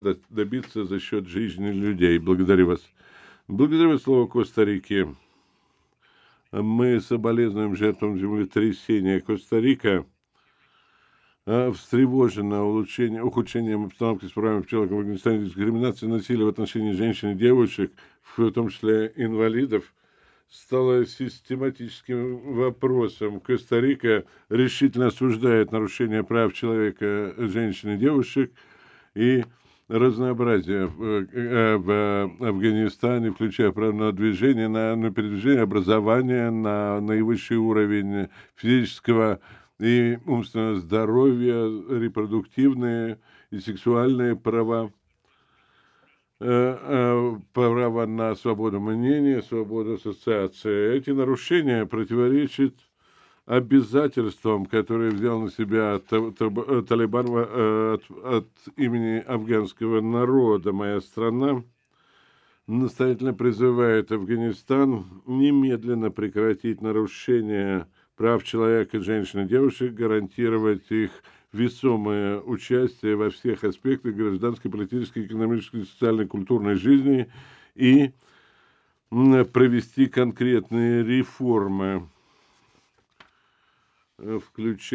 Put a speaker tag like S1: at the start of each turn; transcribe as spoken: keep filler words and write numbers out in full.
S1: д добиться за счет жизни людей. Благодарю вас. Благодарю вас, слово Коста-Рики. Мы соболезнуем жертвам землетрясения. Коста-Рика а, встревожена улучшение ухудшением обстановки с правами пчелок в Афганистане, дискриминация, насилие в отношении женщин и девушек, в том числе инвалидов, стало систематическим вопросом. Коста-Рика решительно осуждает нарушение прав человека, женщин и девушек и разнообразие в, э, в Афганистане, включая право на движение, на, на передвижение, образование, на наивысший уровень физического и умственного здоровья, репродуктивные и сексуальные права, э, э, право на свободу мнения, свободу ассоциации. Эти нарушения противоречат обязательствам, которые взял на себя Та- Та- Талибан э, от, от имени афганского народа. Моя страна настоятельно призывает Афганистан немедленно прекратить нарушение прав человека, женщин и девушек, гарантировать их весомое участие во всех аспектах гражданской, политической, экономической, социальной, культурной жизни и м, провести конкретные реформы, э, включая